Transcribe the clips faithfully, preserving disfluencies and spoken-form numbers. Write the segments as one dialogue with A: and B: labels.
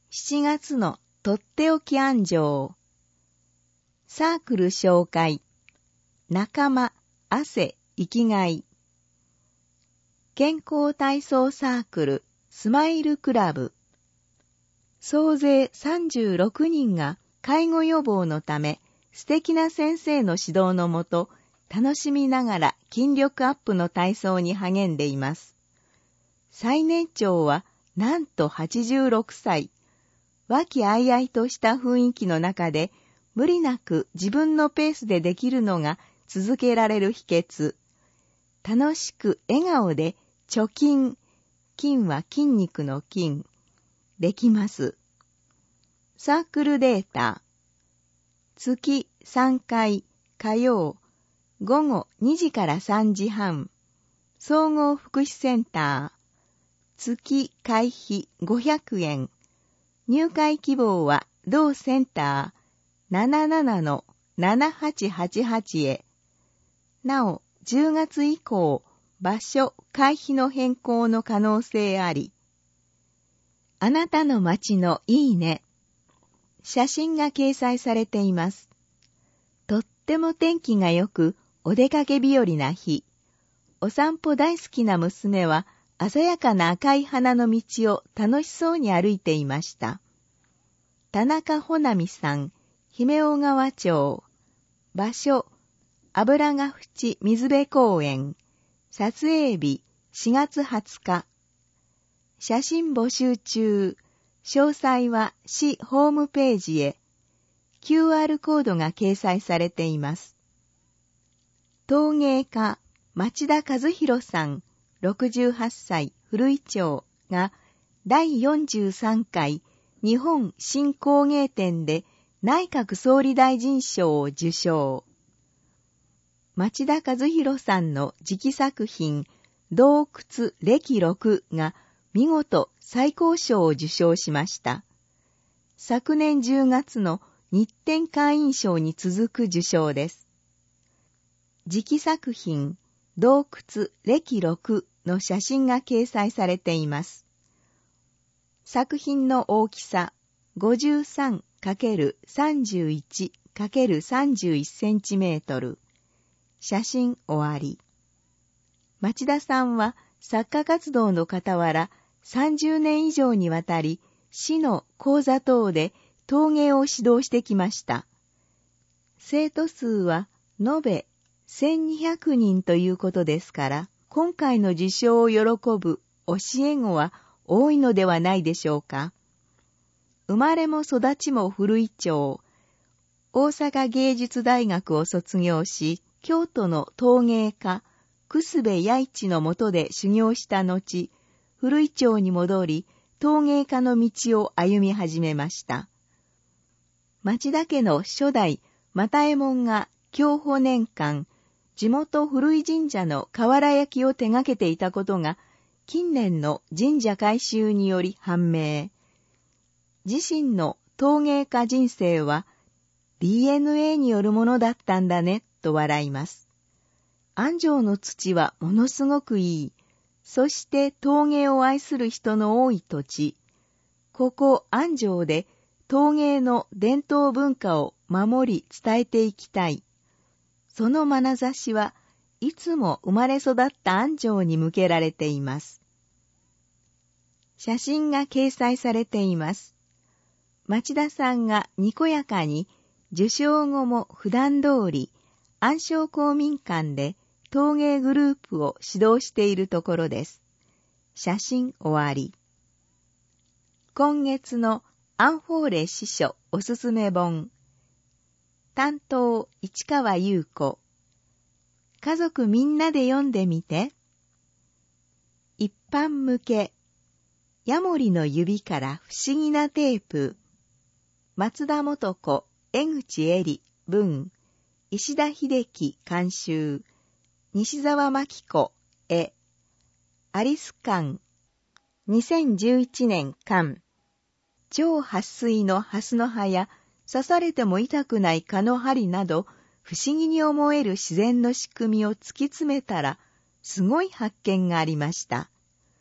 A: しちがつのとっておき案上。サークル紹介。仲間、汗、生きがい。健康体操サークル、スマイルクラブ。総勢さんじゅうろくにんが介護予防のため、素敵な先生の指導のもと、楽しみながら筋力アップの体操に励んでいます。最年長はなんとはちじゅうろくさい。和気あいあいとした雰囲気の中で、無理なく自分のペースでできるのが続けられる秘訣。楽しく笑顔で貯金、筋は筋肉の筋、できます。サークルデータ。月さんかい火曜、午後にじからさんじはん、総合福祉センター。月会費ごひゃくえん。入会希望は同センター ななななのななはちはちはち へ。なお、じゅうがつ以降、場所、会費の変更の可能性あり。あなたの街のいいね。写真が掲載されています。とっても天気が良く、お出かけ日和な日。お散歩大好きな娘は、鮮やかな赤い花の道を楽しそうに歩いていました。田中穂波さん、姫尾川町。場所、油ヶ淵水辺公園。撮影日、しがつはつか。写真募集中。詳細は市ホームページへ。キューアール コードが掲載されています。陶芸家、町田和弘さん、ろくじゅうはっさい、古井町がだいよんじゅうさんかい日本新工芸展で内閣総理大臣賞を受賞。町田和弘さんの直作品、洞窟歴ろくが見事最高賞を受賞しました。昨年じゅうがつの日展会員賞に続く受賞です。直作品、洞窟歴ろくの写真が掲載されています。作品の大きさ ごじゅうさんかけるさんじゅういちかけるさんじゅういちセンチメートル。写真終わり。町田さんは作家活動の傍らさんじゅうねん以上にわたり市の講座等で陶芸を指導してきました。生徒数は延べせんにひゃくにんということですから、今回の受賞を喜ぶ教え子は多いのではないでしょうか。生まれも育ちも古井町、大阪芸術大学を卒業し、京都の陶芸家、楠部弥一の下で修行した後、古井町に戻り、陶芸家の道を歩み始めました。町田家の初代又右衛門が享保年間、地元古井神社の瓦焼きを手掛けていたことが、近年の神社改修により判明。自身の陶芸家人生は ディーエヌエー によるものだったんだね、と笑います。安城の土はものすごくいい。そして陶芸を愛する人の多い土地。ここ安城で陶芸の伝統文化を守り伝えていきたい。その眼差しはいつも生まれ育った安城に向けられています。写真が掲載されています。町田さんがにこやかに受賞後も普段通り安昌公民館で陶芸グループを指導しているところです。写真終わり。今月のアンフォーレ司書おすすめ本。担当市川優子。家族みんなで読んでみて。一般向け。ヤモリの指から不思議なテープ。松田素子、江口恵里、文。石田秀樹、監修。西澤真紀子、絵。アリス館。にせんじゅういちねん巻。超撥水のハスの葉や、刺されても痛くない蚊の針など、不思議に思える自然の仕組みを突き詰めたら、すごい発見がありました。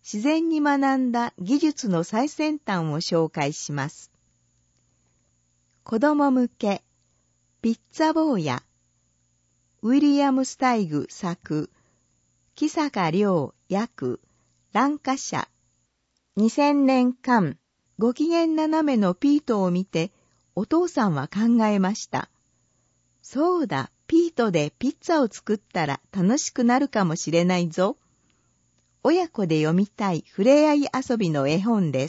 A: 自然に学んだ技術の最先端を紹介します。子供向け、ピッツァ坊や、ウィリアム・スタイグ作、木坂亮訳、蘭華社。にせんねんかん、ご機嫌斜めのピートを見て、お父さんは考えました。そうだ、ピートでピッツァを作ったら楽しくなるかもしれないぞ。親子で読みたいふれあい遊びの絵本です。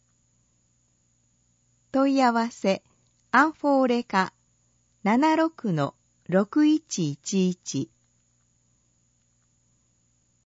A: 問い合わせ、アンフォーレカ ななろくのろくいちいちいち